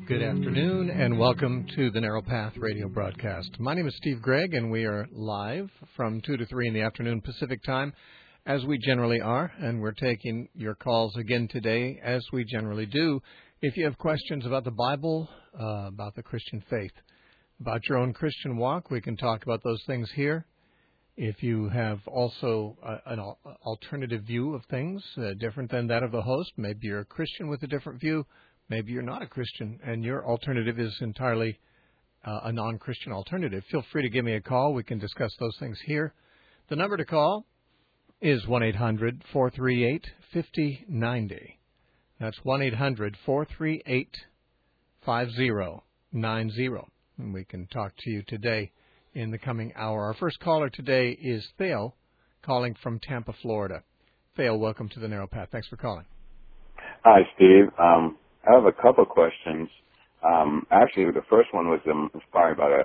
Good afternoon, and welcome to the Narrow Path radio broadcast. My name is Steve Gregg, and we are live from 2 to 3 in the afternoon Pacific time, as we generally are, and we're taking your calls again today, as we generally do. If you have questions about the Bible, about the Christian faith, about your own Christian walk, we can talk about those things here. If you have also an alternative view of things, different than that of the host, maybe you're a Christian with a different view, maybe you're not a Christian, and your alternative is entirely a non-Christian alternative. Feel free to give me a call. We can discuss those things here. The number to call is 1-800-438-5090. That's 1-800-438-5090. And we can talk to you today in the coming hour. Our first caller today is Thale, calling from Tampa, Florida. Thale, welcome to the Narrow Path. Thanks for calling. Hi, Steve. I have a couple of questions. Actually, the first one was inspired by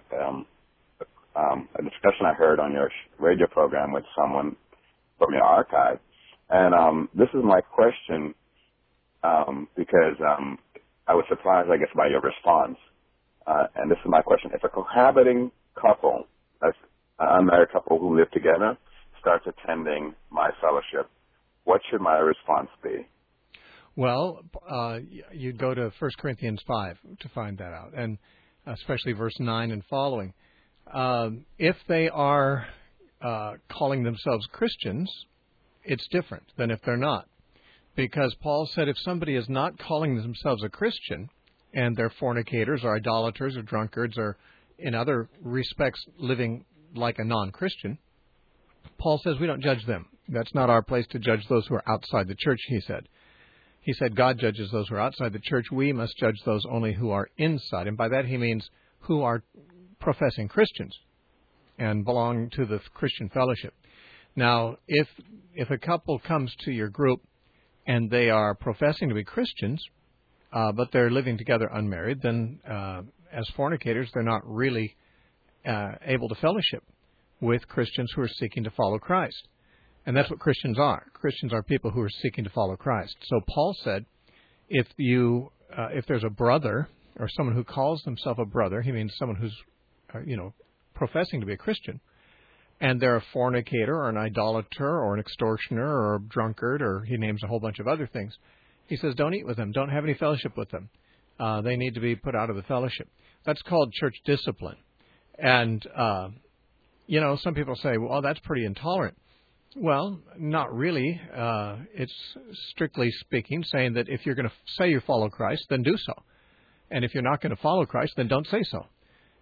a discussion I heard on your radio program with someone from your archive. And this is my question because I was surprised, I guess, by your response. And this is my question. If a cohabiting couple, an unmarried couple who live together, starts attending my fellowship, what should my response be? Well, you'd go to 1 Corinthians 5 to find that out, and especially verse 9 and following. If they are calling themselves Christians, it's different than if they're not. Because Paul said if somebody is not calling themselves a Christian, and they're fornicators or idolaters or drunkards or in other respects living like a non-Christian, Paul says we don't judge them. That's not our place to judge those who are outside the church, he said. He said God judges those who are outside the church. We must judge those only who are inside. And by that he means who are professing Christians and belong to the Christian fellowship. Now, if a couple comes to your group and they are professing to be Christians, but they're living together unmarried, then as fornicators, they're not really able to fellowship with Christians who are seeking to follow Christ. And that's what Christians are. Christians are people who are seeking to follow Christ. So Paul said, if there's a brother or someone who calls themselves a brother, he means someone who's, professing to be a Christian, and they're a fornicator or an idolater or an extortioner or a drunkard, or he names a whole bunch of other things. He says, don't eat with them. Don't have any fellowship with them. They need to be put out of the fellowship. That's called church discipline. And, some people say, well, that's pretty intolerant. Well, not really. It's strictly speaking saying that if you're going to say you follow Christ, then do so. And if you're not going to follow Christ, then don't say so.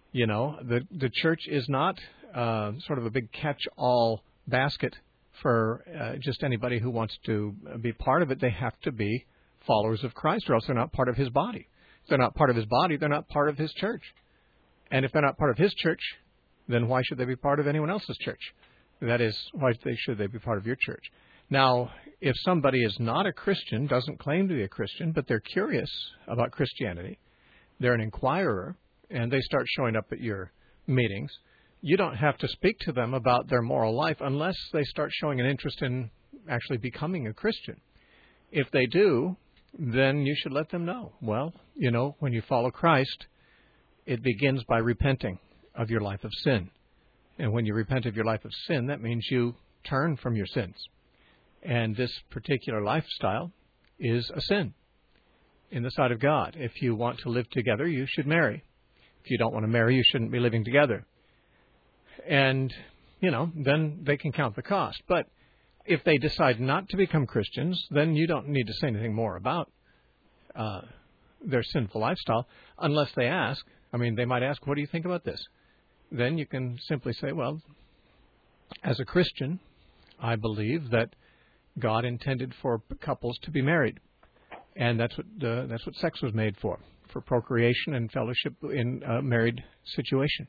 The church is not sort of a big catch-all basket for just anybody who wants to be part of it. They have to be followers of Christ, or else they're not part of his body. If they're not part of his body, they're not part of his church. And if they're not part of his church, then why should they be part of anyone else's church? That is, why should they be part of your church? Now, if somebody is not a Christian, doesn't claim to be a Christian, but they're curious about Christianity, they're an inquirer, and they start showing up at your meetings, you don't have to speak to them about their moral life unless they start showing an interest in actually becoming a Christian. If they do, then you should let them know. Well, when you follow Christ, it begins by repenting of your life of sin. And when you repent of your life of sin, that means you turn from your sins. And this particular lifestyle is a sin in the sight of God. If you want to live together, you should marry. If you don't want to marry, you shouldn't be living together. And, then they can count the cost. But if they decide not to become Christians, then you don't need to say anything more about their sinful lifestyle unless they ask. They might ask, what do you think about this? Then you can simply say, well, as a Christian, I believe that God intended for couples to be married. And that's what sex was made for procreation and fellowship in a married situation.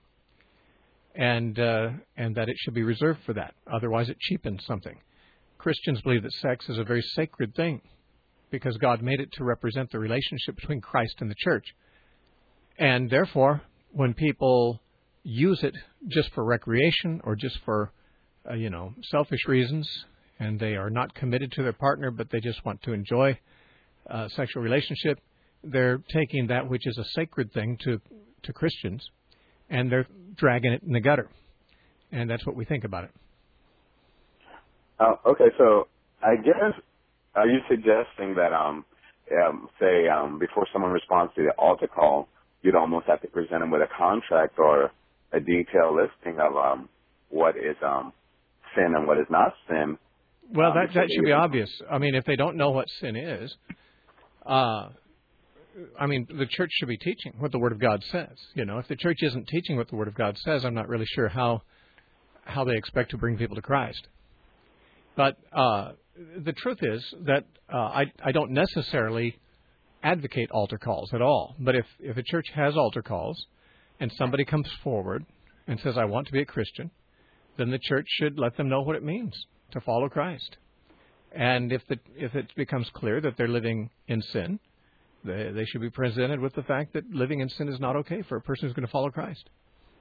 And that it should be reserved for that. Otherwise, it cheapens something. Christians believe that sex is a very sacred thing because God made it to represent the relationship between Christ and the church. And therefore, when people use it just for recreation or just for, selfish reasons, and they are not committed to their partner, but they just want to enjoy a sexual relationship, they're taking that which is a sacred thing to Christians, and they're dragging it in the gutter. And that's what we think about it. Okay, so I guess, are you suggesting that, before someone responds to the altar call, you'd almost have to present them with a contract or a detailed listing of what is sin and what is not sin? Well, that should be obvious. I mean, if they don't know what sin is, the church should be teaching what the Word of God says. You know, if the church isn't teaching what the Word of God says, I'm not really sure how they expect to bring people to Christ. But the truth is that I don't necessarily advocate altar calls at all. But if a church has altar calls and somebody comes forward and says, I want to be a Christian, then the church should let them know what it means to follow Christ. And if it becomes clear that they're living in sin, they should be presented with the fact that living in sin is not okay for a person who's going to follow Christ.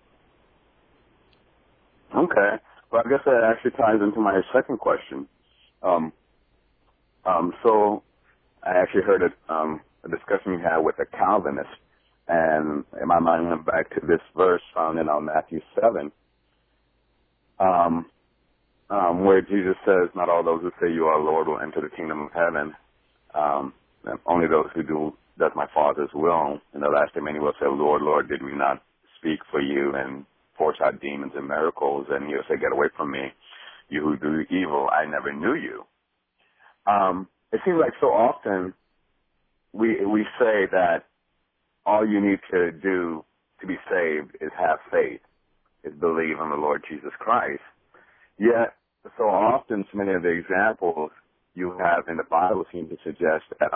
Okay. Well, I guess that actually ties into my second question. So I actually heard a discussion you had with a Calvinist, and in my mind went back to this verse found in Matthew 7, where Jesus says, not all those who say you are Lord will enter the kingdom of heaven, only those who does my Father's will. In the last day many will say, Lord, Lord, did we not speak for you and force out demons and miracles? And he'll say, get away from me, you who do evil, I never knew you. It seems like so often we say that all you need to do to be saved is have faith, is believe in the Lord Jesus Christ. Yet, so often, so many of the examples you have in the Bible seem to suggest that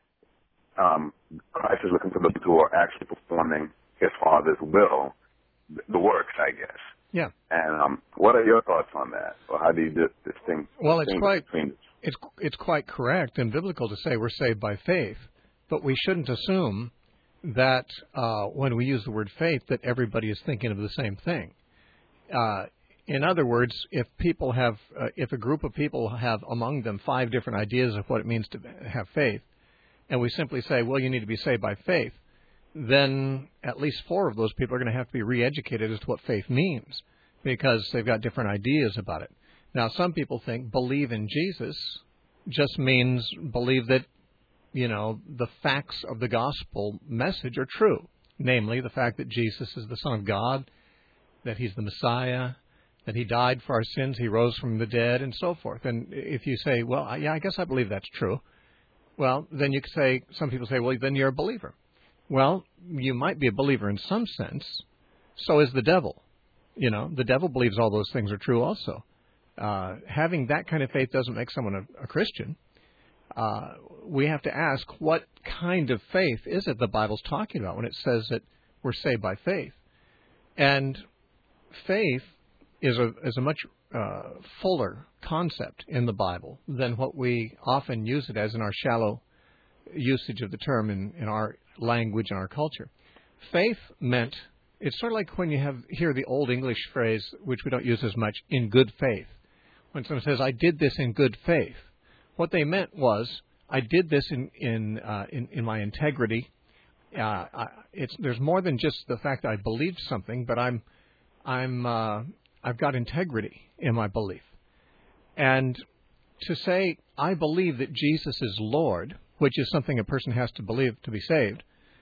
Christ is looking for those who are actually performing his Father's will, the works, I guess. Yeah. And what are your thoughts on that? Or how do you distinguish? Well, it's quite correct and biblical to say we're saved by faith, but we shouldn't assume that when we use the word faith that everybody is thinking of the same thing. In other words, if a group of people have among them 5 different ideas of what it means to have faith, and we simply say, well, you need to be saved by faith, then at least 4 of those people are going to have to be re-educated as to what faith means, because they've got different ideas about it. Now, some people think believe in Jesus just means believe that, the facts of the gospel message are true, namely the fact that Jesus is the Son of God, that he's the Messiah, that he died for our sins, he rose from the dead, and so forth. And if you say, well, yeah, I guess I believe that's true, well, then you could say, some people say, well, then you're a believer. Well, you might be a believer in some sense. So is the devil. The devil believes all those things are true also. Having that kind of faith doesn't make someone a Christian. We have to ask, what kind of faith is it the Bible's talking about when it says that we're saved by faith? And faith is a much fuller concept in the Bible than what we often use it as in our shallow usage of the term in our language and our culture. Faith meant, it's sort of like when you hear the old English phrase, which we don't use as much, in good faith. When someone says, I did this in good faith, what they meant was, I did this in my integrity. There's more than just the fact that I believed something, but I've got integrity in my belief. And to say, I believe that Jesus is Lord, which is something a person has to believe to be saved,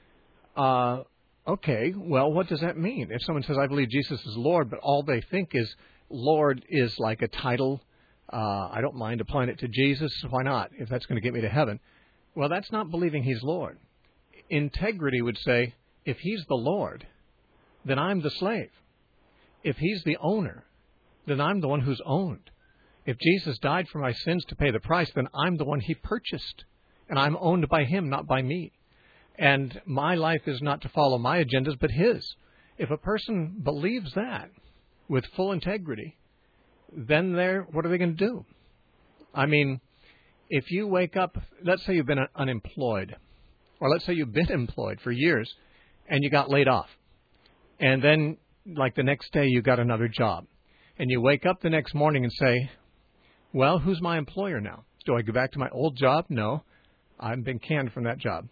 okay, well, what does that mean? If someone says, I believe Jesus is Lord, but all they think is Lord is like a title, I don't mind applying it to Jesus, why not, if that's going to get me to heaven? Well, that's not believing he's Lord. Integrity would say, if he's the Lord, then I'm the slave. If he's the owner, then I'm the one who's owned. If Jesus died for my sins to pay the price, then I'm the one he purchased. And I'm owned by him, not by me. And my life is not to follow my agendas, but his. If a person believes that with full integrity, then what are they going to do? I mean, if you wake up, let's say you've been unemployed, or let's say you've been employed for years, and you got laid off. And then, like the next day, you got another job. And you wake up the next morning and say, well, who's my employer now? Do I go back to my old job? No. I've been canned from that job.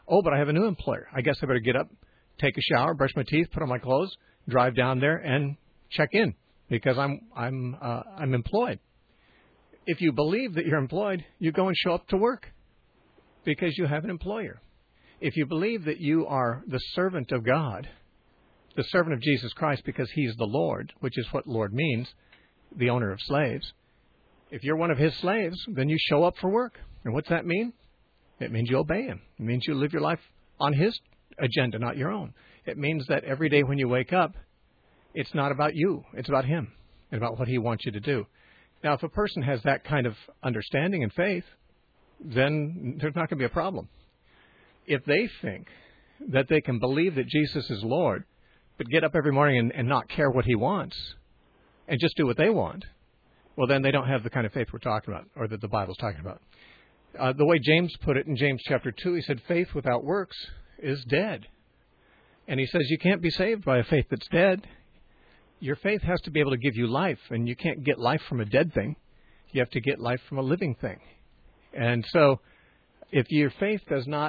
Oh, but I have a new employer. I guess I better get up, take a shower, brush my teeth, put on my clothes, drive down there, and check in because I'm employed. If you believe that you're employed, you go and show up to work because you have an employer. If you believe that you are the servant of God, the servant of Jesus Christ because He's the Lord, which is what Lord means, the owner of slaves. If you're one of His slaves, then you show up for work. And what's that mean? It means you obey Him. It means you live your life on His agenda, not your own. It means that every day when you wake up, it's not about you. It's about Him and about what He wants you to do. Now, if a person has that kind of understanding and faith, then there's not going to be a problem. If they think that they can believe that Jesus is Lord, but get up every morning and not care what He wants and just do what they want, well, then they don't have the kind of faith we're talking about or that the Bible's talking about. The way James put it in James chapter 2, he said, faith without works is dead. And he says you can't be saved by a faith that's dead. Your faith has to be able to give you life, and you can't get life from a dead thing. You have to get life from a living thing. And so if your faith does not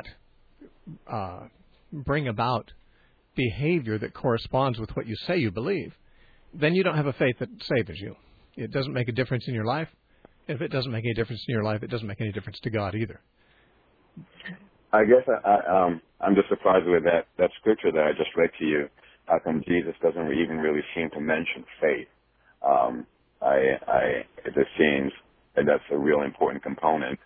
bring about behavior that corresponds with what you say you believe, then you don't have a faith that saves you. It doesn't make a difference in your life. If it doesn't make any difference in your life, it doesn't make any difference to God either. I guess I'm just surprised with that scripture that I just read to you. How come Jesus doesn't even really seem to mention faith? It just seems that that's a real important component.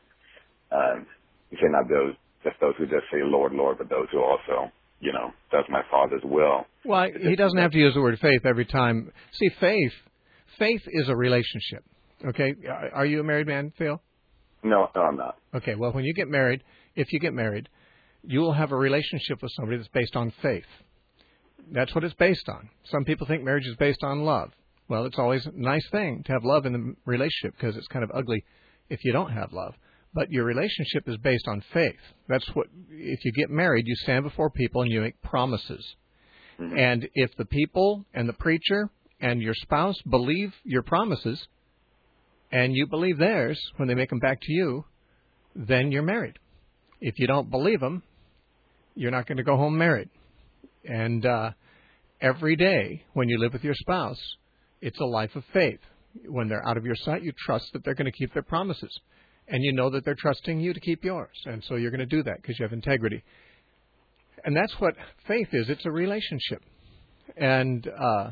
You say not just those who just say Lord, Lord, but those who also, does my Father's will. Well, he doesn't have to use the word faith every time. See, faith is a relationship. Okay, are you a married man, Phil? No, I'm not. Okay, well, when you get married, if you get married, you will have a relationship with somebody that's based on faith. That's what it's based on. Some people think marriage is based on love. Well, it's always a nice thing to have love in the relationship because it's kind of ugly if you don't have love. But your relationship is based on faith. That's what, if you get married, you stand before people and you make promises. Mm-hmm. And if the people and the preacher and your spouse believe your promises, and you believe theirs when they make them back to you, then you're married. If you don't believe them, you're not going to go home married. And every day when you live with your spouse, it's a life of faith. When they're out of your sight, you trust that they're going to keep their promises. And you know that they're trusting you to keep yours. And so you're going to do that because you have integrity. And that's what faith is. It's a relationship. And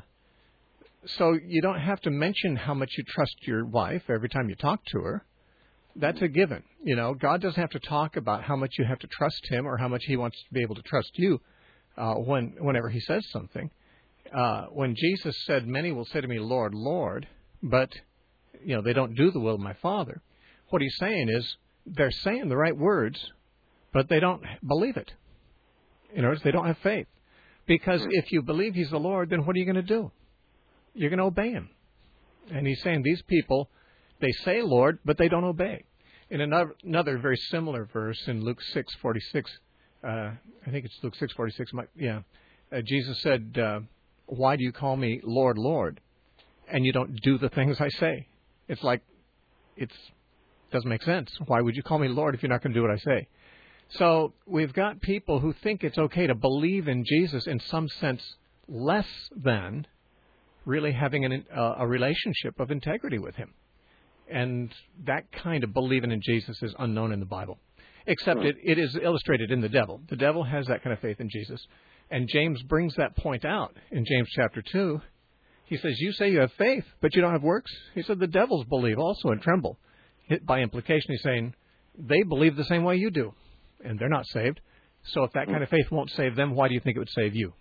so you don't have to mention how much you trust your wife every time you talk to her. That's a given. God doesn't have to talk about how much you have to trust Him or how much He wants to be able to trust you whenever He says something. When Jesus said, many will say to me, Lord, Lord, but they don't do the will of my Father. What He's saying is they're saying the right words, but they don't believe it. In other words, they don't have faith. Because if you believe He's the Lord, then what are you going to do? You're going to obey Him. And He's saying these people, they say Lord, but they don't obey. In another very similar verse in Luke 6:46, I think it's Luke 6:46. Jesus said, "Why do you call me Lord, Lord, and you don't do the things I say?" It's like it doesn't make sense. Why would you call me Lord if you're not going to do what I say? So we've got people who think it's okay to believe in Jesus in some sense less than really having a relationship of integrity with Him. And that kind of believing in Jesus is unknown in the Bible, except it is illustrated in the devil. The devil has that kind of faith in Jesus. And James brings that point out in James chapter 2. He says, you say you have faith, but you don't have works? He said, the devils believe also and tremble. By implication, he's saying, they believe the same way you do, and they're not saved. So if that kind of faith won't save them, why do you think it would save you?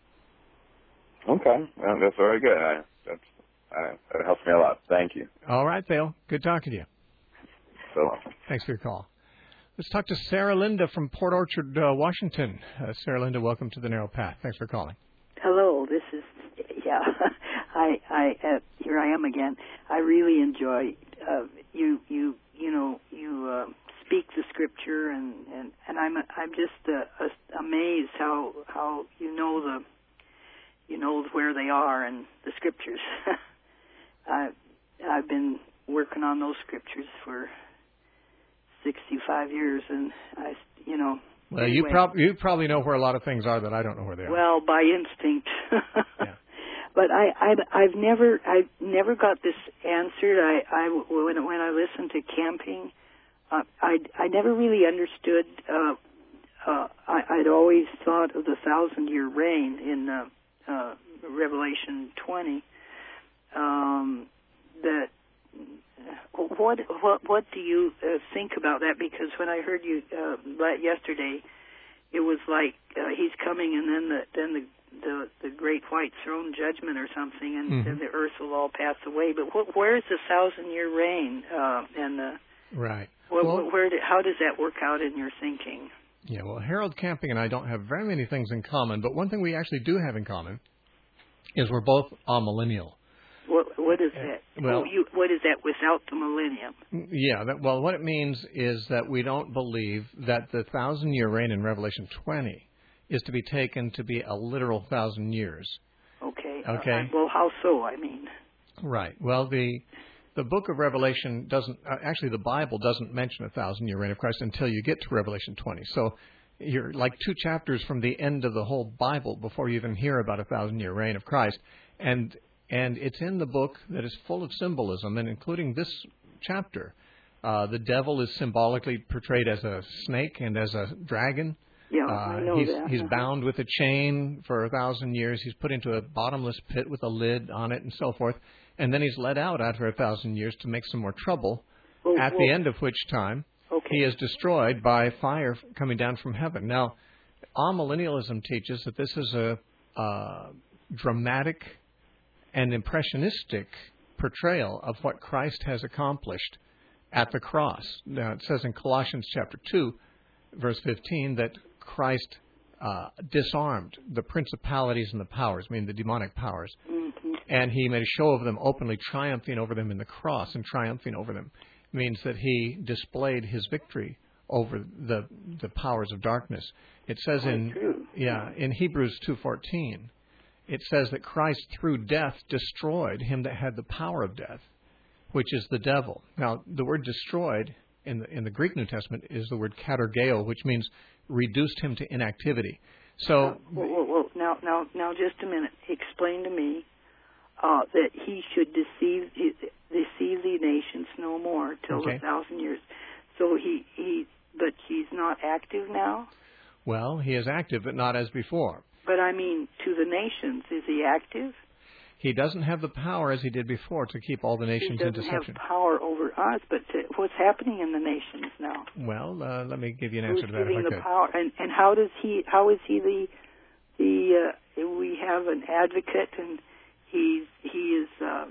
Okay. Well, that's very good. That helps me a lot. Thank you. All right, Thale. Good talking to you. So welcome. Thanks for your call. Let's talk to Sarah Linda from Port Orchard, Washington. Sarah Linda, welcome to The Narrow Path. Thanks for calling. Hello. This is, here I am again. I really enjoy you speak the Scripture, and I'm just amazed how you know where they are in the Scriptures. I've been working on those Scriptures for 65 years, and Well, anyway, you probably know where a lot of things are that I don't know where they are. well, by instinct. Yeah. But I've never got this answered. When I listened to camping, I never really understood. I'd always thought of the 1,000-year reign in Revelation 20. That what do you think about that? Because when I heard you yesterday, it was like he's coming, and then the great white throne judgment or something, and then the earth will all pass away. But where is the 1,000-year reign? Right. How does that work out in your thinking? Yeah, well, Harold Camping and I don't have very many things in common, but one thing we actually do have in common is we're both amillennial. What is that? Well, what is that without the millennium? Yeah, what it means is that we don't believe that the 1,000-year reign in Revelation 20 is to be taken to be a literal 1,000 years. Okay. Okay. How so? I mean. Right. Well, the book of Revelation doesn't actually the Bible doesn't mention a 1,000-year reign of Christ until you get to Revelation 20. So you're like 2 chapters from the end of the whole Bible before you even hear about a 1,000-year reign of Christ, and it's in the book that is full of symbolism, and including this chapter. The devil is symbolically portrayed as a snake and as a dragon. Yeah, I know that. He's bound with a chain for 1,000 years. He's put into a bottomless pit with a lid on it and so forth. And then he's let out after 1,000 years to make some more trouble, at the end of which time he is destroyed by fire coming down from heaven. Now, amillennialism teaches that this is a dramatic and impressionistic portrayal of what Christ has accomplished at the cross. Now, it says in Colossians chapter 2, verse 15, that Christ disarmed the principalities and the powers, meaning the demonic powers, and he made a show of them openly, triumphing over them in the cross, and triumphing over them means that he displayed his victory over the powers of darkness. It says in Hebrews 2:14, it says that Christ through death destroyed him that had the power of death, which is the devil. Now, the word destroyed in the Greek New Testament is the word katergeo, which means reduced him to inactivity. So, now, just a minute. Explain to me that he should deceive the nations no more till the 1,000 years. So but he's not active now. Well, he is active, but not as before. But I mean, to the nations, is he active? He doesn't have the power as he did before to keep all the nations in deception. He doesn't have power over us, but what's happening in the nations now? Well, let me give you an answer to that. Who's giving the power? And how is he we have an advocate, and he is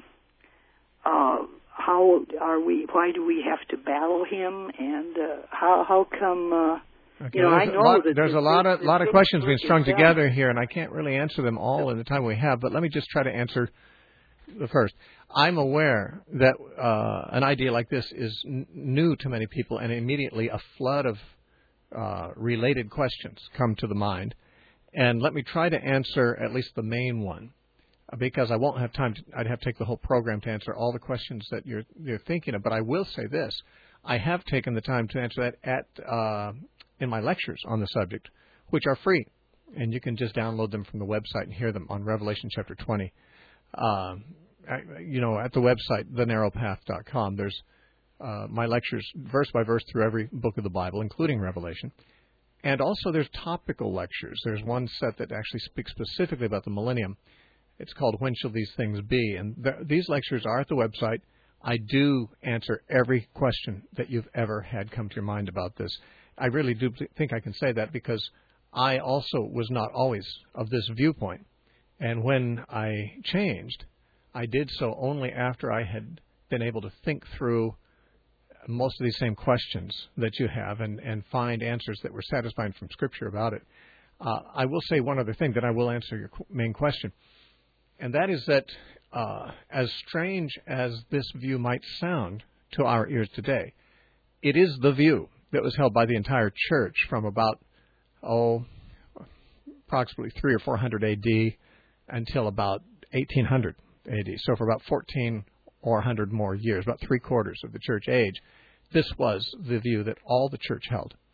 how are we? Why do we have to battle him? And how come? Okay, I know there's a lot of questions being strung together here, and I can't really answer them all in the time we have. But let me just try to answer the first. I'm aware that an idea like this is new to many people, and immediately a flood of related questions come to the mind. And let me try to answer at least the main one, because I won't have time. I'd have to take the whole program to answer all the questions that you're thinking of. But I will say this: I have taken the time to answer that in my lectures on the subject, which are free, and you can just download them from the website and hear them on Revelation chapter 20. At the website, thenarrowpath.com, there's my lectures verse by verse through every book of the Bible, including Revelation. And also there's topical lectures. There's one set that actually speaks specifically about the millennium. It's called When Shall These Things Be? And these lectures are at the website. I do answer every question that you've ever had come to your mind about this. I really do think I can say that because I also was not always of this viewpoint. And when I changed, I did so only after I had been able to think through most of these same questions that you have and find answers that were satisfying from Scripture about it. I will say one other thing, then I will answer your main question. And that is that as strange as this view might sound to our ears today, it is the view that was held by the entire church from about, approximately 300 or 400 A.D. until about 1800 A.D. So for about 14 or 100 more years, about 3/4 of the church age, this was the view that all the church held.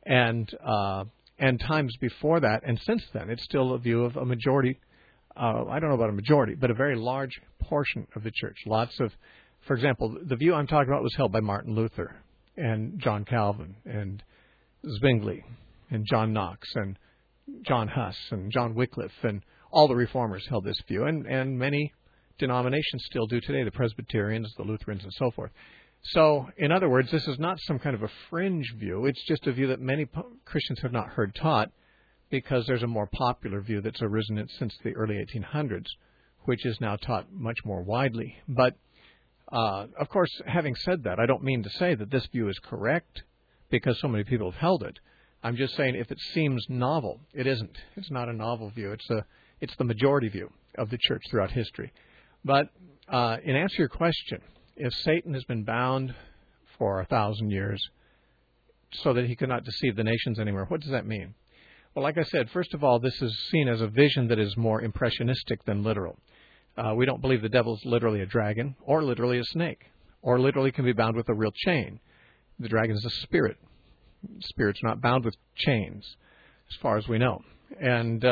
And times before that, and since then, it's still a view of a majority. I don't know about a majority, but a very large portion of the church. Lots of, for example, the view I'm talking about was held by Martin Luther and John Calvin and Zwingli and John Knox and John Huss and John Wycliffe, and all the reformers held this view, and many denominations still do today, the Presbyterians, the Lutherans, and so forth. So, in other words, this is not some kind of a fringe view. It's just a view that many Christians have not heard taught, because there's a more popular view that's arisen since the early 1800s, which is now taught much more widely. But, of course, having said that, I don't mean to say that this view is correct because so many people have held it. I'm just saying if it seems novel, it isn't. It's not a novel view. It's the majority view of the church throughout history. But in answer to your question, if Satan has been bound for 1,000 years so that he could not deceive the nations anymore, what does that mean? Well, like I said, first of all, this is seen as a vision that is more impressionistic than literal. We don't believe the devil's literally a dragon or literally a snake or literally can be bound with a real chain. The dragon is a spirit. Spirit's not bound with chains, as far as we know. And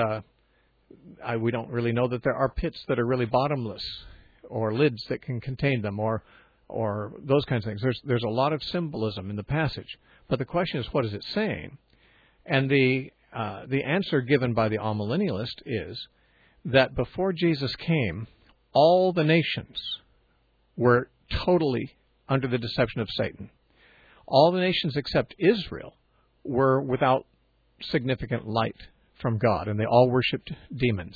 we don't really know that there are pits that are really bottomless or lids that can contain them or those kinds of things. There's a lot of symbolism in the passage. But the question is, what is it saying? And the answer given by the amillennialist is that before Jesus came, all the nations were totally under the deception of Satan. All the nations except Israel were without significant light from God, and they all worshipped demons.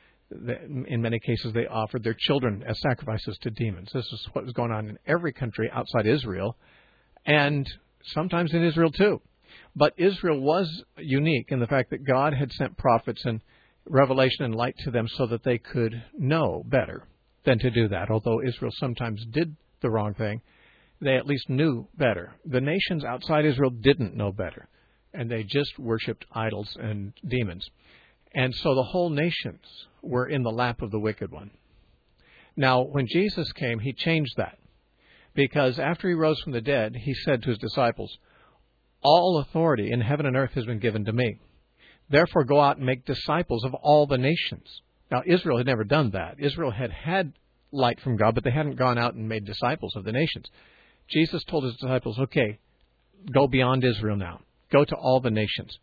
In many cases, they offered their children as sacrifices to demons. This is what was going on in every country outside Israel, and sometimes in Israel too. But Israel was unique in the fact that God had sent prophets and revelation and light to them so that they could know better than to do that. Although Israel sometimes did the wrong thing, they at least knew better. The nations outside Israel didn't know better, and they just worshipped idols and demons. And so the whole nations were in the lap of the wicked one. Now, when Jesus came, he changed that, because after he rose from the dead, he said to his disciples, "All authority in heaven and earth has been given to me. Therefore go out and make disciples of all the nations." Now, Israel had never done that. Israel had light from God, but they hadn't gone out and made disciples of the nations. Jesus told his disciples, okay, go beyond Israel now. Go to all the nations.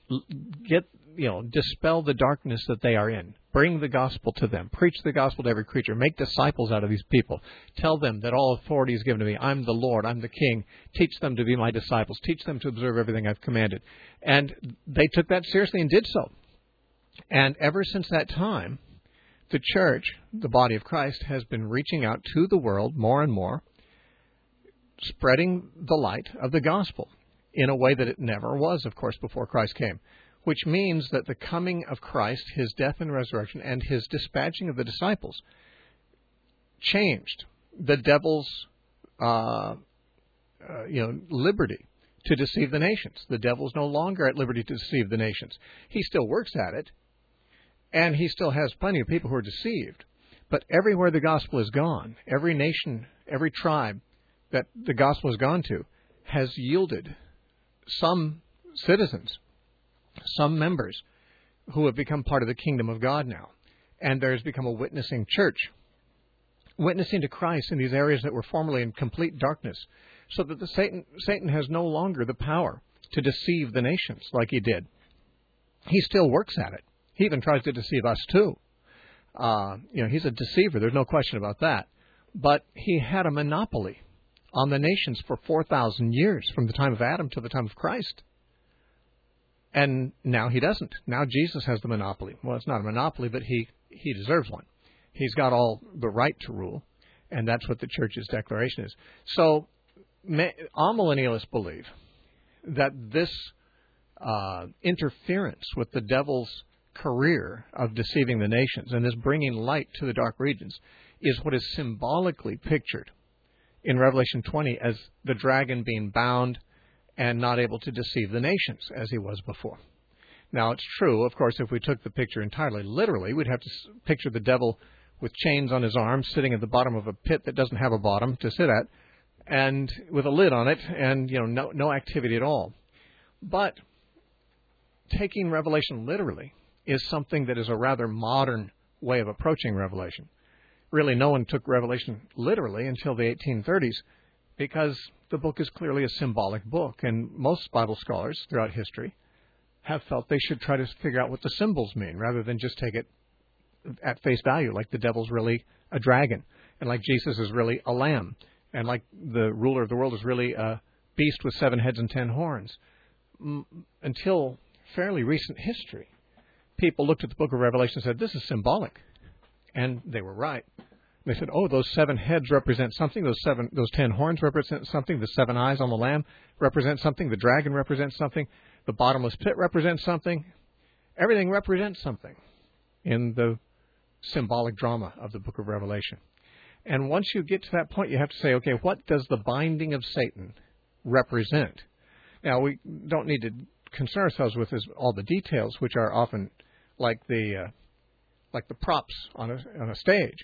Dispel the darkness that they are in. Bring the gospel to them. Preach the gospel to every creature. Make disciples out of these people. Tell them that all authority is given to me. I'm the Lord. I'm the King. Teach them to be my disciples. Teach them to observe everything I've commanded. And they took that seriously and did so. And ever since that time, the church, the body of Christ, has been reaching out to the world more and more, spreading the light of the gospel in a way that it never was, of course, before Christ came. Which means that the coming of Christ, his death and resurrection, and his dispatching of the disciples changed the devil's liberty to deceive the nations. The devil's no longer at liberty to deceive the nations. He still works at it, and he still has plenty of people who are deceived. But everywhere the gospel has gone, every nation, every tribe that the gospel has gone to, has yielded some citizens, some members who have become part of the kingdom of God now. And there has become a witnessing church, witnessing to Christ in these areas that were formerly in complete darkness, so that Satan has no longer the power to deceive the nations like he did. He still works at it. He even tries to deceive us too. He's a deceiver. There's no question about that. But he had a monopoly on the nations for 4,000 years, from the time of Adam to the time of Christ. And now he doesn't. Now Jesus has the monopoly. Well, it's not a monopoly, but he deserves one. He's got all the right to rule, and that's what the church's declaration is. So amillennialists believe that this interference with the devil's career of deceiving the nations and this bringing light to the dark regions is what is symbolically pictured in Revelation 20 as the dragon being bound and not able to deceive the nations as he was before. Now, it's true, of course, if we took the picture entirely literally, we'd have to picture the devil with chains on his arms sitting at the bottom of a pit that doesn't have a bottom to sit at, and with a lid on it, and no activity at all. But taking Revelation literally is something that is a rather modern way of approaching Revelation. Really, no one took Revelation literally until the 1830s because the book is clearly a symbolic book, and most Bible scholars throughout history have felt they should try to figure out what the symbols mean rather than just take it at face value, like the devil's really a dragon, and like Jesus is really a lamb, and like the ruler of the world is really a beast with 7 heads and 10 horns. Until fairly recent history, people looked at the book of Revelation and said, this is symbolic. And they were right. They said, oh, those 7 heads represent something, those 10 horns represent something, the 7 eyes on the lamb represent something, the dragon represents something, the bottomless pit represents something. Everything represents something in the symbolic drama of the book of Revelation. And once you get to that point, you have to say, okay, what does the binding of Satan represent? Now, we don't need to concern ourselves with all the details, which are often like the props on a stage.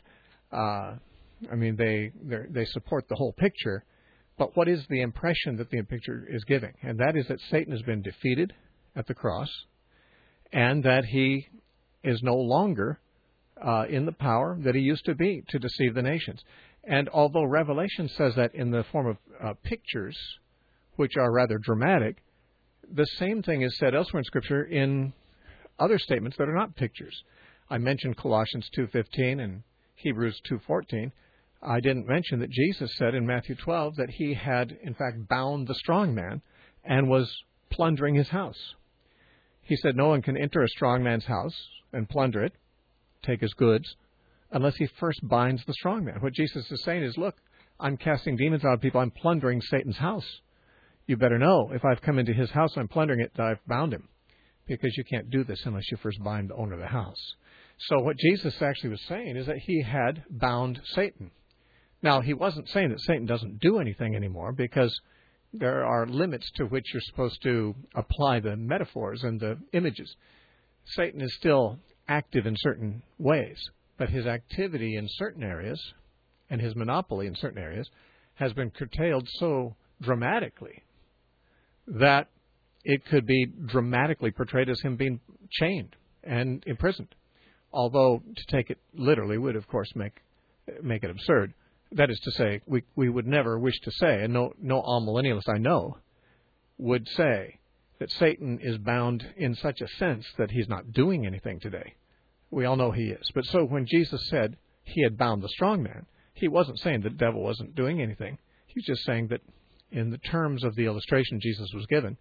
I mean, they support the whole picture. But what is the impression that the picture is giving? And that is that Satan has been defeated at the cross, and that he is no longer in the power that he used to be to deceive the nations. And although Revelation says that in the form of pictures, which are rather dramatic, the same thing is said elsewhere in Scripture in other statements that are not pictures. I mentioned Colossians 2:15 and Hebrews 2:14. I didn't mention that Jesus said in Matthew 12 that he had, in fact, bound the strong man and was plundering his house. He said no one can enter a strong man's house and plunder it, take his goods, unless he first binds the strong man. What Jesus is saying is, look, I'm casting demons out of people. I'm plundering Satan's house. You better know, if I've come into his house and I'm plundering it, that I've bound him, because you can't do this unless you first bind the owner of the house. So what Jesus actually was saying is that he had bound Satan. Now, he wasn't saying that Satan doesn't do anything anymore, because there are limits to which you're supposed to apply the metaphors and the images. Satan is still active in certain ways, but his activity in certain areas and his monopoly in certain areas has been curtailed so dramatically that it could be dramatically portrayed as him being chained and imprisoned. Although to take it literally would, of course, make it absurd. That is to say, we would never wish to say, and no all-millennialist I know would say, that Satan is bound in such a sense that he's not doing anything today. We all know he is. But so when Jesus said he had bound the strong man, he wasn't saying the devil wasn't doing anything. He was just saying that in the terms of the illustration Jesus was given,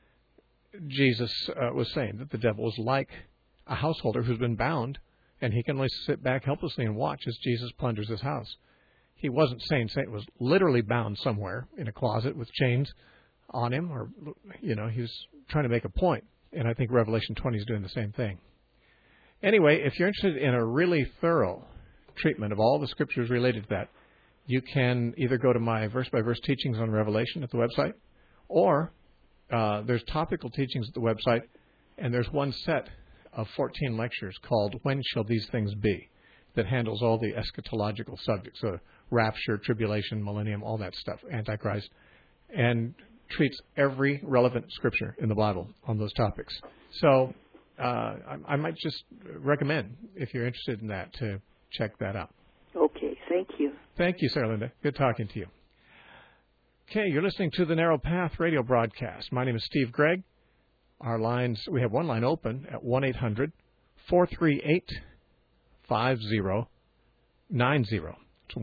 Jesus was saying that the devil is like a householder who's been bound, and he can only sit back helplessly and watch as Jesus plunders his house. He wasn't saying Satan was literally bound somewhere in a closet with chains on him, or, he was trying to make a point. And I think Revelation 20 is doing the same thing. Anyway, if you're interested in a really thorough treatment of all the scriptures related to that, you can either go to my verse-by-verse teachings on Revelation at the website, or there's topical teachings at the website, and there's one set of 14 lectures called When Shall These Things Be, that handles all the eschatological subjects, so rapture, tribulation, millennium, all that stuff, Antichrist, and treats every relevant scripture in the Bible on those topics. So I might just recommend, if you're interested in that, to check that out. Okay, thank you. Thank you, Sarah Linda. Good talking to you. Okay, you're listening to the Narrow Path radio broadcast. My name is Steve Gregg. Our lines, we have one line open at 1-800-438-5090. It's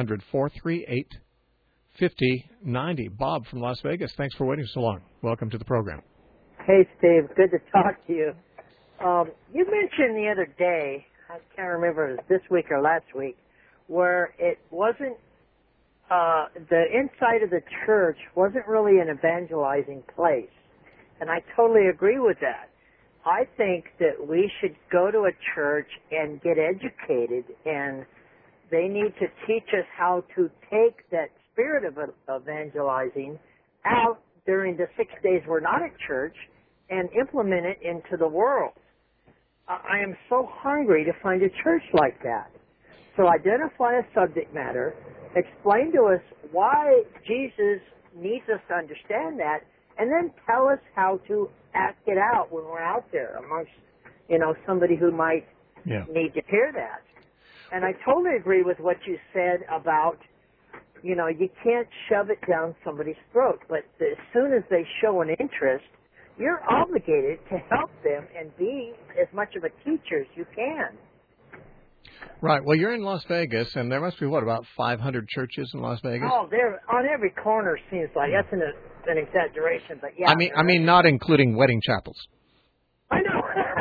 1-800-438-5090. Bob from Las Vegas, thanks for waiting so long. Welcome to the program. Hey, Steve. Good to talk to you. You mentioned the other day, I can't remember if it was this week or last week, where it wasn't, the inside of the church wasn't really an evangelizing place. And I totally agree with that. I think that we should go to a church and get educated, and they need to teach us how to take that spirit of evangelizing out during the 6 days we're not at church and implement it into the world. I am so hungry to find a church like that. So identify a subject matter, explain to us why Jesus needs us to understand that, and then tell us how to act it out when we're out there amongst, somebody who might need to hear that. And I totally agree with what you said about, you can't shove it down somebody's throat, but as soon as they show an interest, you're obligated to help them and be as much of a teacher as you can. Right. Well, you're in Las Vegas, and there must be, about 500 churches in Las Vegas? Oh, they're on every corner, seems like. That's an exaggeration, but yeah. I mean, not including wedding chapels. I know.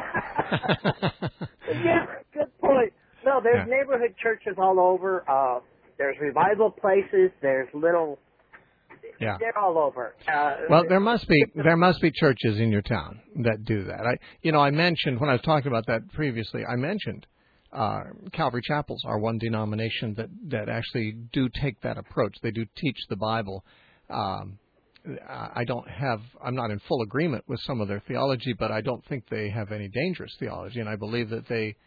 Yeah, good point. No, there's neighborhood churches all over. There's revival places. There's little. Yeah. They're all over. Well, there must be churches in your town that do that. I mentioned when I was talking about that previously. I mentioned Calvary Chapels are one denomination that actually do take that approach. They do teach the Bible. I'm not in full agreement with some of their theology, but I don't think they have any dangerous theology, and I believe that they,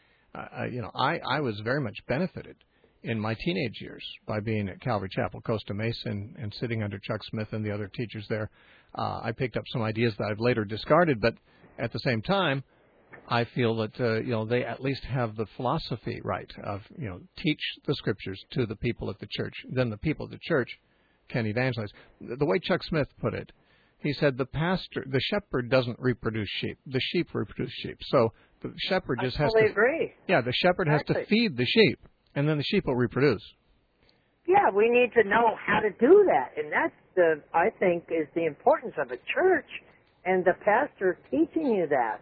I was very much benefited in my teenage years by being at Calvary Chapel, Costa Mesa, and sitting under Chuck Smith and the other teachers there. I picked up some ideas that I've later discarded, but at the same time, I feel that they at least have the philosophy right of teach the scriptures to the people at the church. Then the people at the church can evangelize. The way Chuck Smith put it, he said the shepherd doesn't reproduce sheep. The sheep reproduce sheep. So the shepherd just has to. I totally agree. Yeah, the shepherd has to feed the sheep, and then the sheep will reproduce. Yeah, we need to know how to do that, and that's I think is the importance of a church and the pastor teaching you that.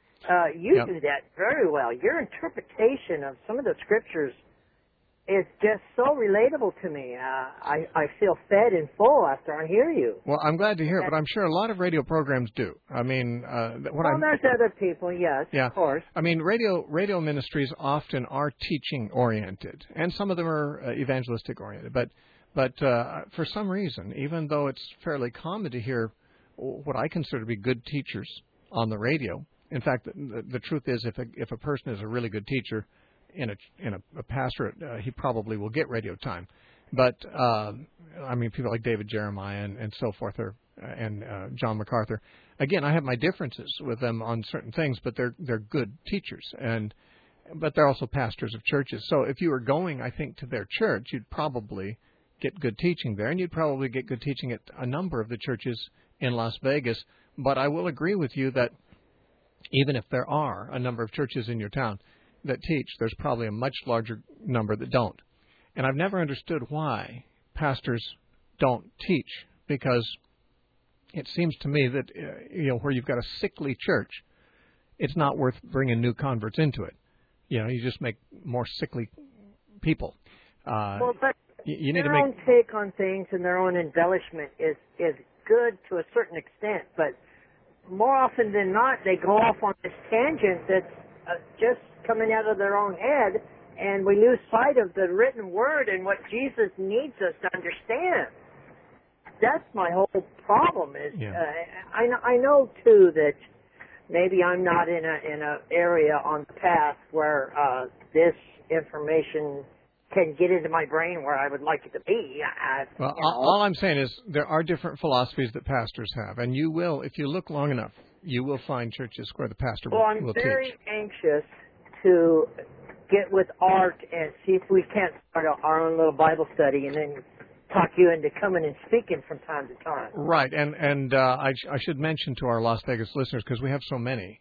You do that very well. Your interpretation of some of the scriptures is just so relatable to me. I feel fed and full after I hear you. Well, I'm glad to hear it, but I'm sure a lot of radio programs do. I mean, there's other people, yes, of course. I mean, radio ministries often are teaching-oriented, and some of them are evangelistic-oriented. But for some reason, even though it's fairly common to hear what I consider to be good teachers on the radio, in fact, the truth is, if a person is a really good teacher in a pastorate, he probably will get radio time. But I mean, people like David Jeremiah and so forth, and John MacArthur. Again, I have my differences with them on certain things, but they're good teachers, but they're also pastors of churches. So if you were going, I think, to their church, you'd probably get good teaching there, and you'd probably get good teaching at a number of the churches in Las Vegas. But I will agree with you that even if there are a number of churches in your town that teach, there's probably a much larger number that don't. And I've never understood why pastors don't teach, because it seems to me that where you've got a sickly church, it's not worth bringing new converts into it. You just make more sickly people. But you need their to own take on things and their own embellishment is good to a certain extent, but more often than not, they go off on this tangent that's just coming out of their own head, and we lose sight of the written word and what Jesus needs us to understand. That's my whole problem. I know too that maybe I'm not in a area on the path where this information can get into my brain where I would like it to be. All I'm saying is there are different philosophies that pastors have, and you will, if you look long enough, you will find churches where the pastor will teach. Well, I'm very anxious to get with Art and see if we can't start our own little Bible study and then talk you into coming and speaking from time to time. Right, and I should mention to our Las Vegas listeners, because we have so many,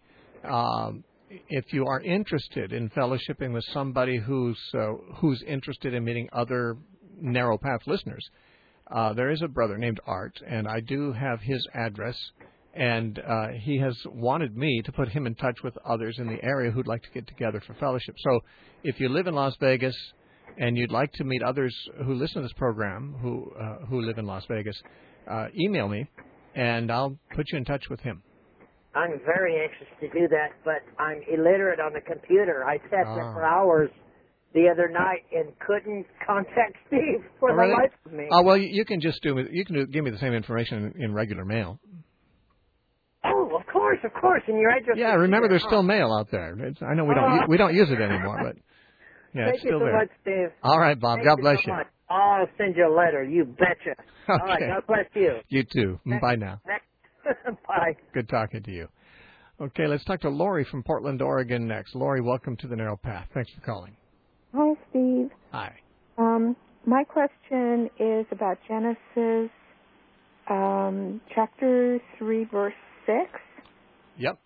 if you are interested in fellowshipping with somebody who's interested in meeting other narrow path listeners, there is a brother named Art, and I do have his address, and he has wanted me to put him in touch with others in the area who'd like to get together for fellowship. So if you live in Las Vegas and you'd like to meet others who listen to this program who live in Las Vegas, email me, and I'll put you in touch with him. I'm very anxious to do that, but I'm illiterate on the computer. I sat there for hours the other night and couldn't contact Steve for the life of me. Oh, well, you can just give me the same information in regular mail. Oh, of course, and your address. Yeah, remember there's still mail out there. I know we don't use it anymore, but yeah, it's still there. Thank you so much, Steve. All right, Bob. God bless you. I'll send you a letter. You betcha. Okay. All right, God bless you. You too. Bye now. Bye. Good talking to you. Okay, let's talk to Lori from Portland, Oregon next. Lori, welcome to the Narrow Path. Thanks for calling. Hi, Steve. Hi. My question is about Genesis chapter 3, verse 6. Yep.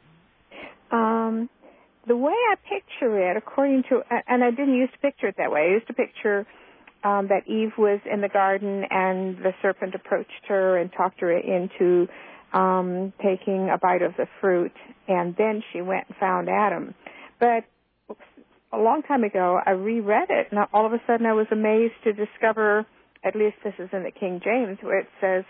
The way I picture it, according to, and I didn't used to picture it that way. I used to picture that Eve was in the garden and the serpent approached her and talked her into taking a bite of the fruit, and then she went and found Adam. But a long time ago, I reread it, and all of a sudden I was amazed to discover, at least this is in the King James, where it says...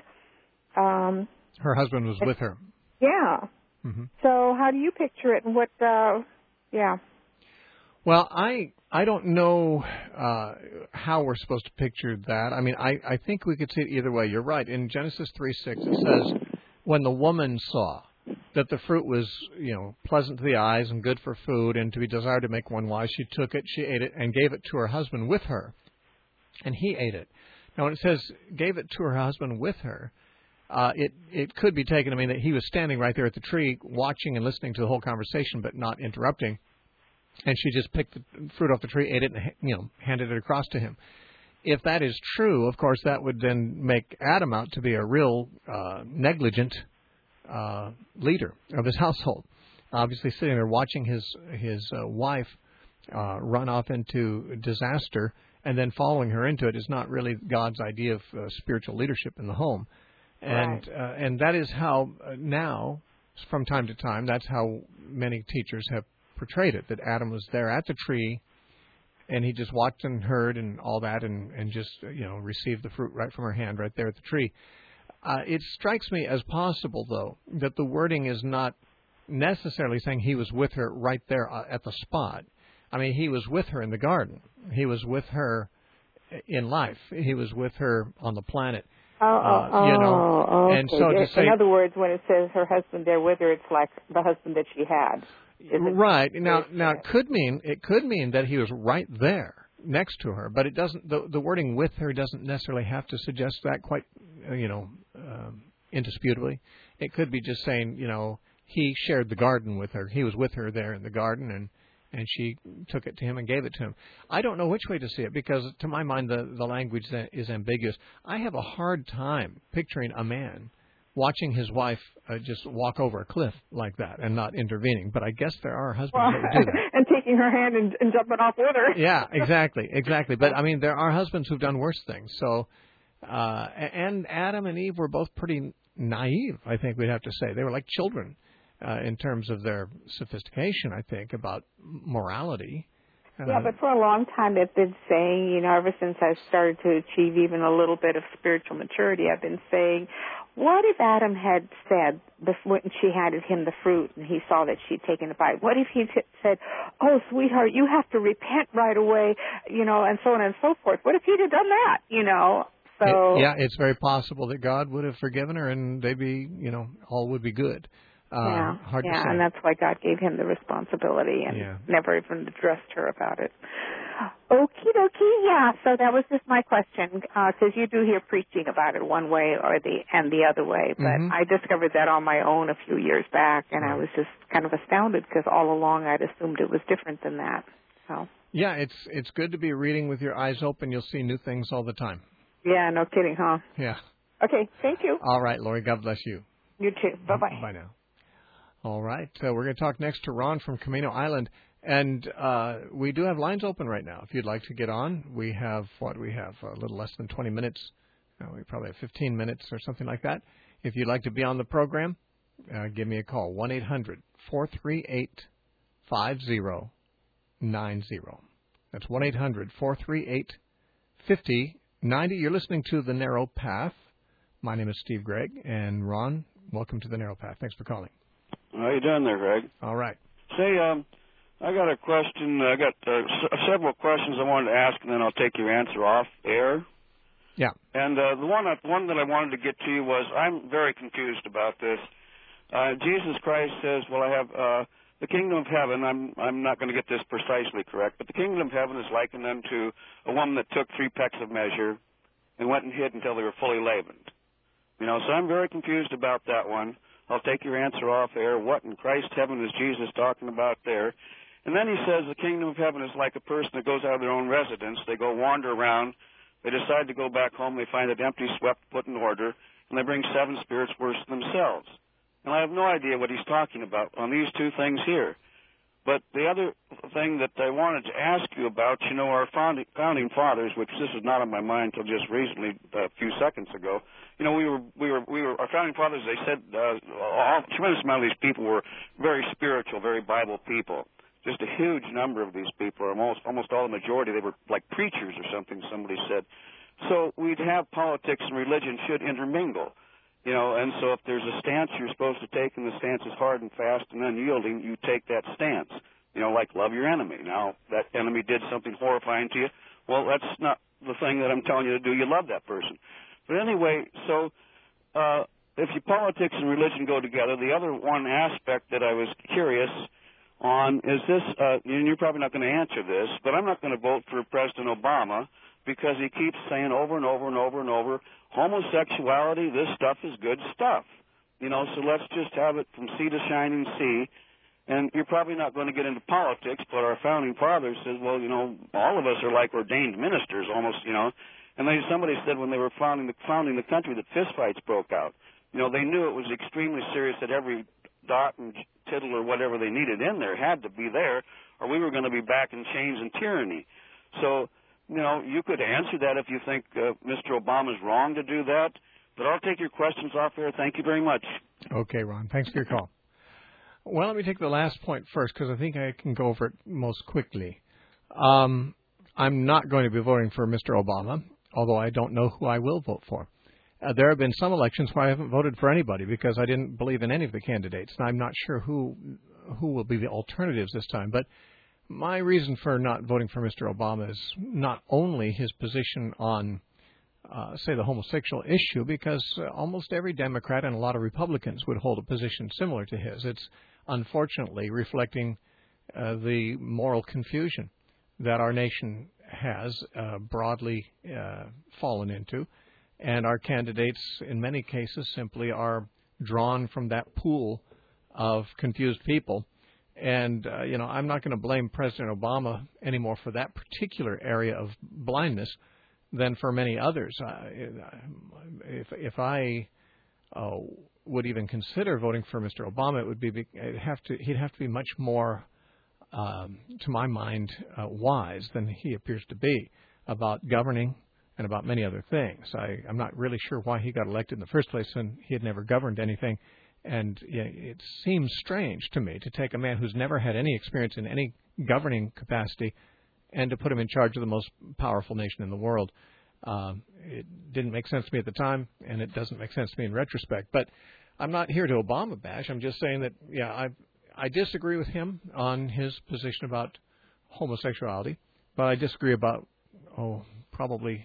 her husband was with her. Yeah. Mm-hmm. So how do you picture it, and what, yeah. Well, I don't know how we're supposed to picture that. I mean, I think we could see it either way. You're right. In Genesis 3:6, it says, when the woman saw that the fruit was, pleasant to the eyes and good for food and to be desired to make one wise, she took it, she ate it, and gave it to her husband with her, and he ate it. Now, when it says gave it to her husband with her, it could be taken to mean that he was standing right there at the tree watching and listening to the whole conversation but not interrupting, and she just picked the fruit off the tree, ate it, and handed it across to him. If that is true, of course, that would then make Adam out to be a real negligent leader of his household. Obviously, sitting there watching his wife run off into disaster and then following her into it is not really God's idea of spiritual leadership in the home. And right. And that is how now, from time to time, that's how many teachers have portrayed it, that Adam was there at the tree, and he just watched and heard and all that, and just received the fruit right from her hand right there at the tree. It strikes me as possible, though, that the wording is not necessarily saying he was with her right there at the spot. I mean, he was with her in the garden. He was with her in life. He was with her on the planet. Okay. And so to say, in other words, when it says her husband there with her, it's like the husband that she had. Right. Now it could mean that he was right there next to her, but it doesn't. The wording with her doesn't necessarily have to suggest that quite, indisputably. It could be just saying, he shared the garden with her. He was with her there in the garden, and she took it to him and gave it to him. I don't know which way to see it because, to my mind, the language is ambiguous. I have a hard time picturing a man watching his wife just walk over a cliff like that and not intervening. But I guess there are husbands that would do that. And taking her hand and jumping off with her. Yeah, exactly. But, I mean, there are husbands who've done worse things. So, and Adam and Eve were both pretty naive, I think we'd have to say. They were like children in terms of their sophistication, I think, about morality. Yeah, but for a long time I've been saying, ever since I started to achieve even a little bit of spiritual maturity, I've been saying, what if Adam had said, when she handed him the fruit and he saw that she'd taken a bite, what if he said, oh, sweetheart, you have to repent right away, and so on and so forth. What if he'd have done that, So it's very possible that God would have forgiven her and they'd be, all would be good. Hard to say. And that's why God gave him the responsibility and never even addressed her about it. Okie dokie, yeah. So that was just my question, because you do hear preaching about it one way or the other way. But I discovered that on my own a few years back, and I was just kind of astounded because all along I'd assumed it was different than that. So yeah, it's good to be reading with your eyes open. You'll see new things all the time. Yeah, no kidding, huh? Yeah. Okay, thank you. All right, Lori. God bless you. You too. Bye-bye. Bye now. All right. We're going to talk next to Ron from Camino Island. And we do have lines open right now. If you'd like to get on, we have a little less than 20 minutes. We probably have 15 minutes or something like that. If you'd like to be on the program, give me a call, 1-800-438-5090. That's 1-800-438-5090. You're listening to The Narrow Path. My name is Steve Gregg. And Ron, welcome to The Narrow Path. Thanks for calling. How you doing there, Greg? All right. Say, I got a question. I got several questions I wanted to ask, and then I'll take your answer off air. Yeah. And the one that I wanted to get to you was, I'm very confused about this. Jesus Christ says, well, I have the kingdom of heaven. I'm not going to get this precisely correct, but the kingdom of heaven is likened unto a woman that took 3 pecks of measure and went and hid until they were fully leavened. So I'm very confused about that one. I'll take your answer off air. What in Christ's heaven is Jesus talking about there? And then he says the kingdom of heaven is like a person that goes out of their own residence. They go wander around. They decide to go back home. They find it empty, swept, put in order, and they bring 7 spirits worse than themselves. And I have no idea what he's talking about on these 2 things here. But the other thing that I wanted to ask you about, you know, our founding fathers, which this was not on my mind until just recently, a few seconds ago. You know, we were our founding fathers. They said a tremendous amount of these people were very spiritual, very Bible people. Just a huge number of these people, almost all the majority, they were like preachers or something. Somebody said. So we'd have politics and religion should intermingle. You know, and so if there's a stance you're supposed to take, and the stance is hard and fast and unyielding, you take that stance. You know, like love your enemy. Now, that enemy did something horrifying to you. Well, that's not the thing that I'm telling you to do. You love that person. But anyway, so if your politics and religion go together, the other one aspect that I was curious on is this, and you're probably not going to answer this, but I'm not going to vote for President Obama because he keeps saying over and over and over and over, homosexuality, this stuff is good stuff. You know, so let's just have it from sea to shining sea. And you're probably not going to get into politics, but our founding fathers said, well, you know, all of us are like ordained ministers almost, you know. And somebody said when they were founding the country that fistfights broke out. You know, they knew it was extremely serious, that every dot and tittle or whatever they needed in there had to be there, or we were going to be back in chains and tyranny. So, you know, you could answer that if you think Mr. Obama's wrong to do that. But I'll take your questions off air. Thank you very much. Okay, Ron. Thanks for your call. Well, let me take the last point first because I think I can go over it most quickly. I'm not going to be voting for Mr. Obama, although I don't know who I will vote for. There have been some elections where I haven't voted for anybody because I didn't believe in any of the candidates, and I'm not sure who will be the alternatives this time. But my reason for not voting for Mr. Obama is not only his position on, say, the homosexual issue, because almost every Democrat and a lot of Republicans would hold a position similar to his. It's unfortunately reflecting the moral confusion that our nation has broadly fallen into, and our candidates in many cases simply are drawn from that pool of confused people. And, you know, I'm not going to blame President Obama anymore for that particular area of blindness than for many others. If I would even consider voting for Mr. Obama, he'd have to be much more, to my mind, wise than he appears to be about governing and about many other things. I'm not really sure why he got elected in the first place when he had never governed anything. And it seems strange to me to take a man who's never had any experience in any governing capacity and to put him in charge of the most powerful nation in the world. It didn't make sense to me at the time, and it doesn't make sense to me in retrospect. But I'm not here to Obama bash. I'm just saying that, I disagree with him on his position about homosexuality, but I disagree about, probably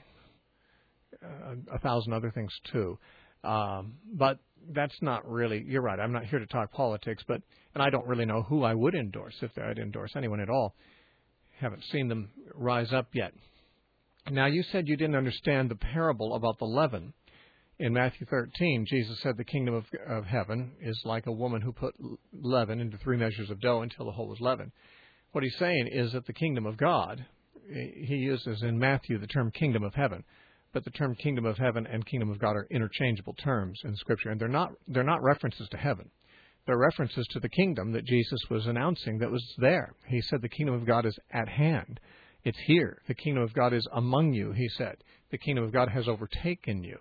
1,000 other things too. But that's not really, you're right, I'm not here to talk politics, and I don't really know who I would endorse, if I'd endorse anyone at all. Haven't seen them rise up yet. Now, you said you didn't understand the parable about the leaven. In Matthew 13, Jesus said the kingdom of heaven is like a woman who put leaven into 3 measures of dough until the whole was leavened. What he's saying is that the kingdom of God, he uses in Matthew the term kingdom of heaven, but the term kingdom of heaven and kingdom of God are interchangeable terms in Scripture, and they're not references to heaven. They're references to the kingdom that Jesus was announcing that was there. He said the kingdom of God is at hand. It's here. The kingdom of God is among you, he said. The kingdom of God has overtaken you.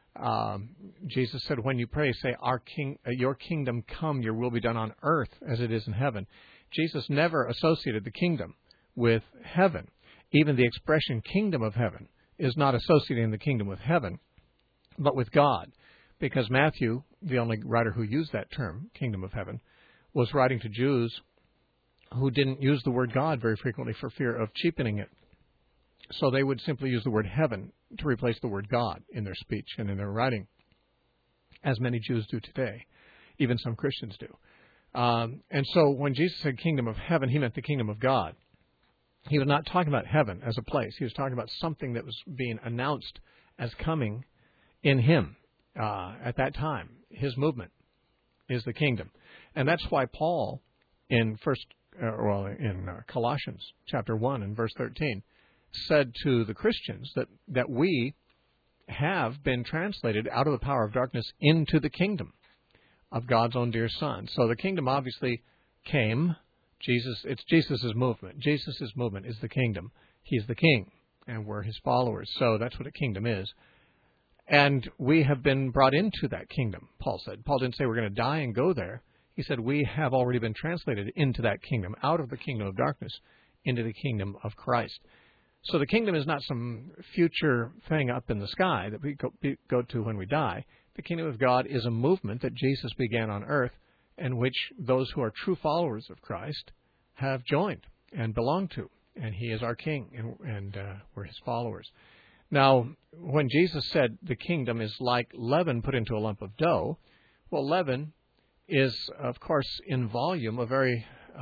Jesus said, when you pray, say, your kingdom come, your will be done on earth as it is in heaven. Jesus never associated the kingdom with heaven. Even the expression kingdom of heaven is not associating the kingdom with heaven, but with God. Because Matthew, the only writer who used that term, kingdom of heaven, was writing to Jews who didn't use the word God very frequently for fear of cheapening it. So they would simply use the word heaven to replace the word God in their speech and in their writing, as many Jews do today. Even some Christians do. And so when Jesus said kingdom of heaven, he meant the kingdom of God. He was not talking about heaven as a place. He was talking about something that was being announced as coming in him at that time, his movement. is the kingdom. And that's why Paul in Colossians chapter 1 and verse 13 said to the Christians that we have been translated out of the power of darkness into the kingdom of God's own dear Son. So the kingdom obviously came. It's Jesus' movement. Jesus' movement is the kingdom. He's the king, and we're his followers. So that's what a kingdom is. And we have been brought into that kingdom, Paul said. Paul didn't say we're going to die and go there. He said we have already been translated into that kingdom, out of the kingdom of darkness, into the kingdom of Christ. So the kingdom is not some future thing up in the sky that we go to when we die. The kingdom of God is a movement that Jesus began on earth, and which those who are true followers of Christ have joined and belong to. And he is our king, and we're his followers. Now, when Jesus said the kingdom is like leaven put into a lump of dough, well, leaven is, of course, in volume a very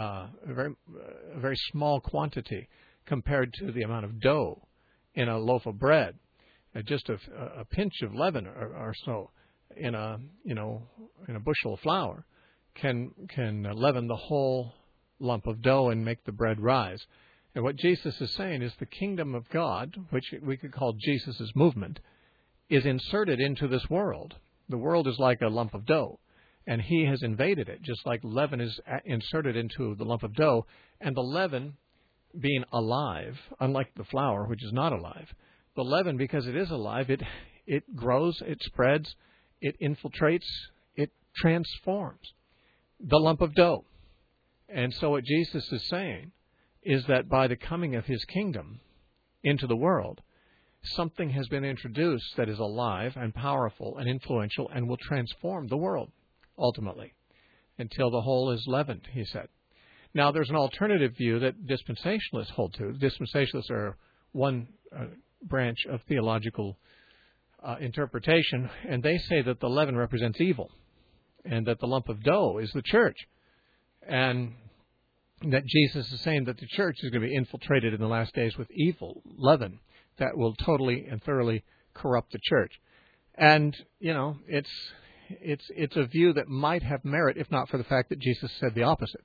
small quantity compared to the amount of dough in a loaf of bread. Just a pinch of leaven or so in a bushel of flour can leaven the whole lump of dough and make the bread rise. And what Jesus is saying is the kingdom of God, which we could call Jesus' movement, is inserted into this world. The world is like a lump of dough, and he has invaded it, just like leaven is inserted into the lump of dough. And the leaven being alive, unlike the flour, which is not alive, the leaven, because it is alive, it grows, it spreads, it infiltrates, it transforms the lump of dough. And so what Jesus is saying is that by the coming of his kingdom into the world, something has been introduced that is alive and powerful and influential and will transform the world, ultimately, until the whole is leavened, he said. Now, there's an alternative view that dispensationalists hold to. Dispensationalists are one branch of theological interpretation, and they say that the leaven represents evil, and that the lump of dough is the church, and that Jesus is saying that the church is going to be infiltrated in the last days with evil leaven that will totally and thoroughly corrupt the church. And, it's a view that might have merit if not for the fact that Jesus said the opposite.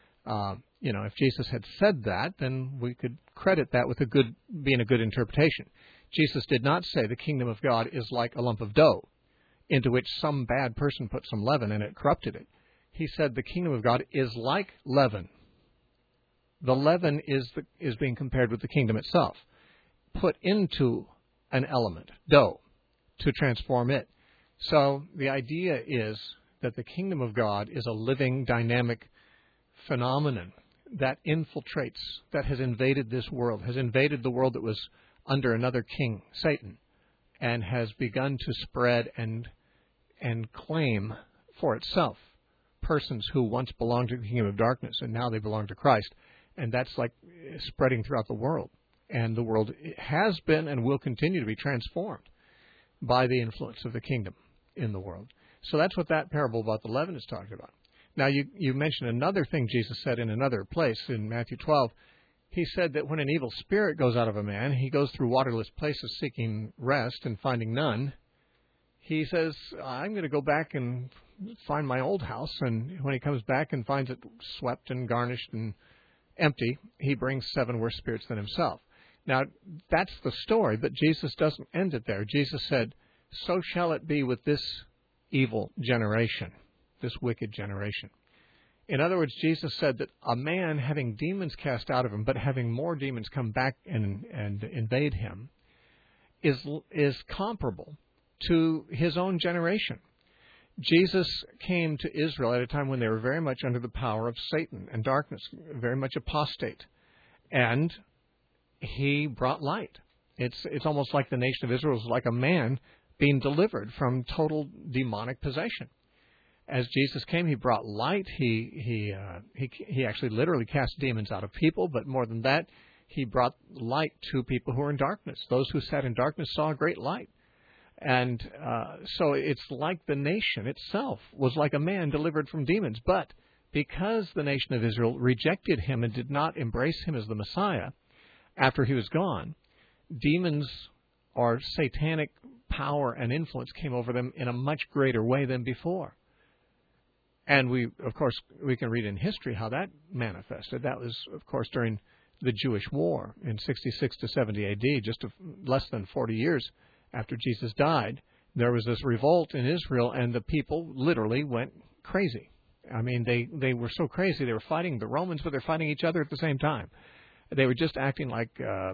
If Jesus had said that, then we could credit that with being a good interpretation. Jesus did not say the kingdom of God is like a lump of dough into which some bad person put some leaven and it corrupted it. He said the kingdom of God is like leaven. The leaven is being compared with the kingdom itself, put into an element, dough, to transform it. So the idea is that the kingdom of God is a living, dynamic phenomenon that infiltrates, that has invaded this world, has invaded the world that was under another king, Satan, and has begun to spread and claim for itself persons who once belonged to the kingdom of darkness and now they belong to Christ. And that's like spreading throughout the world. And the world has been and will continue to be transformed by the influence of the kingdom in the world. So that's what that parable about the leaven is talking about. Now, you mentioned another thing Jesus said in another place in Matthew 12. He said that when an evil spirit goes out of a man, he goes through waterless places seeking rest and finding none. He says, I'm going to go back and find my old house. And when he comes back and finds it swept and garnished and empty, he brings 7 worse spirits than himself. Now, that's the story, but Jesus doesn't end it there. Jesus said, so shall it be with this evil generation, this wicked generation. In other words, Jesus said that a man having demons cast out of him, but having more demons come back and invade him, is comparable to his own generation. Jesus came to Israel at a time when they were very much under the power of Satan and darkness, very much apostate. And he brought light. It's almost like the nation of Israel is like a man being delivered from total demonic possession. As Jesus came, he brought light. He actually literally cast demons out of people, but more than that, he brought light to people who were in darkness. Those who sat in darkness saw a great light. And so it's like the nation itself was like a man delivered from demons. But because the nation of Israel rejected him and did not embrace him as the Messiah after he was gone, demons or satanic power and influence came over them in a much greater way than before. And we can read in history how that manifested. That was, of course, during the Jewish War in 66 to 70 A.D., just less than 40 years after Jesus died. There was this revolt in Israel, and the people literally went crazy. I mean, they were so crazy. They were fighting the Romans, but they're fighting each other at the same time. They were just acting like,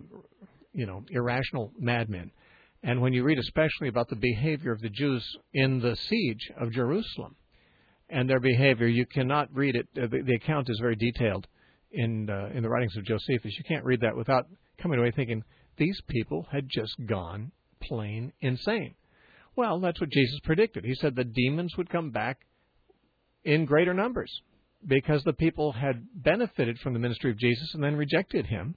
irrational madmen. And when you read especially about the behavior of the Jews in the siege of Jerusalem and their behavior, you cannot read it. The account is very detailed in the writings of Josephus. You can't read that without coming away thinking these people had just gone plain insane. Well, that's what Jesus predicted. He said the demons would come back in greater numbers because the people had benefited from the ministry of Jesus and then rejected him.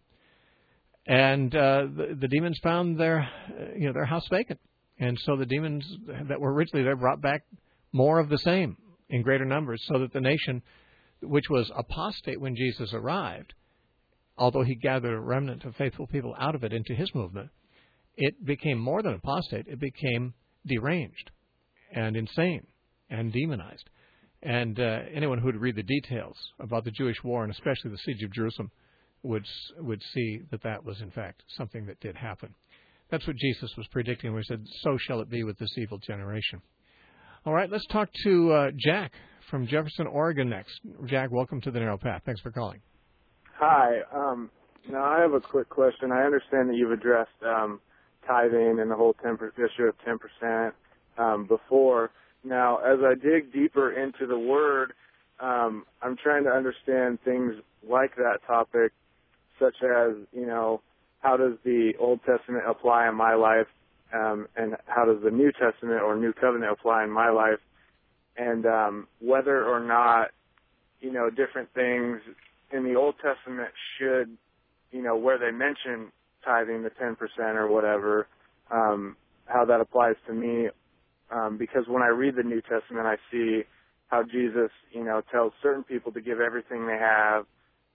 And the demons found their house vacant. And so the demons that were originally there brought back more of the same in greater numbers, so that the nation, which was apostate when Jesus arrived, although he gathered a remnant of faithful people out of it into his movement, it became more than apostate. It became deranged and insane and demonized. And anyone who would read the details about the Jewish war, and especially the siege of Jerusalem, would see that was, in fact, something that did happen. That's what Jesus was predicting when he said, so shall it be with this evil generation. All right, let's talk to Jack from Jefferson, Oregon next. Jack, welcome to The Narrow Path. Thanks for calling. Hi. Now, I have a quick question. I understand that you've addressed tithing and the whole issue of 10% before. Now, as I dig deeper into the Word, I'm trying to understand things like that topic, such as, how does the Old Testament apply in my life, and how does the New Testament or New Covenant apply in my life, and whether or not, different things in the Old Testament should, where they mention tithing, the 10% or whatever, how that applies to me, because when I read the New Testament, I see how Jesus, tells certain people to give everything they have,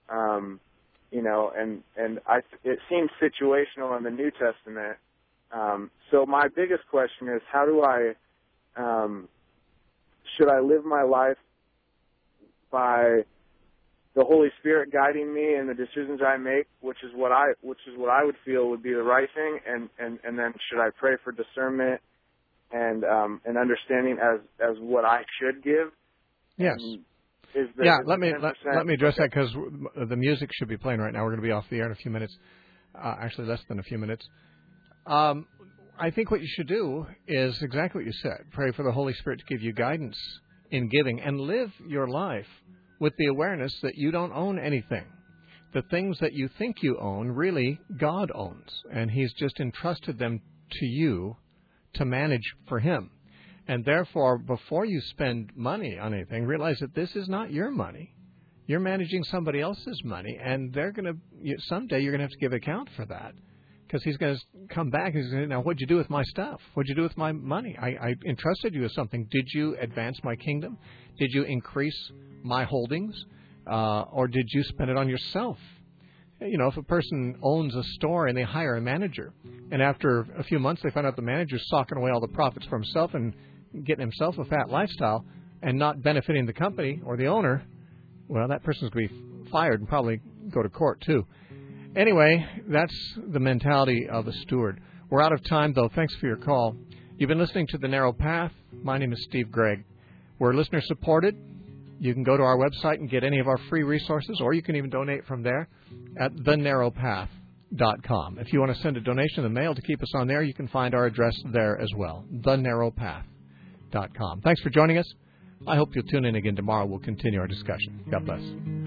it seems situational in the New Testament. So my biggest question is, how do I, should I live my life by the Holy Spirit guiding me in the decisions I make, which is what I would feel would be the right thing, and then should I pray for discernment and understanding as what I should give? Yes. Let me address that, because the music should be playing right now. We're going to be off the air in a few minutes, actually less than a few minutes. I think what you should do is exactly what you said. Pray for the Holy Spirit to give you guidance in giving, and live your life with the awareness that you don't own anything. The things that you think you own, really, God owns, and He's just entrusted them to you to manage for Him. And therefore, before you spend money on anything, realize that this is not your money. You're managing somebody else's money, and someday you're going to have to give account for that, because He's going to come back and say, now, what'd you do with my stuff? What'd you do with my money? I entrusted you with something. Did you advance my kingdom? Did you increase my holdings? Or did you spend it on yourself? If a person owns a store and they hire a manager, and after a few months they find out the manager's socking away all the profits for himself and getting himself a fat lifestyle and not benefiting the company or the owner, well, that person's going to be fired and probably go to court too. Anyway, that's the mentality of a steward. We're out of time, though. Thanks for your call. You've been listening to The Narrow Path. My name is Steve Gregg. We're listener-supported. You can go to our website and get any of our free resources, or you can even donate from there at thenarrowpath.com. If you want to send a donation in the mail to keep us on there, you can find our address there as well, thenarrowpath.com. Thanks for joining us. I hope you'll tune in again tomorrow. We'll continue our discussion. God bless.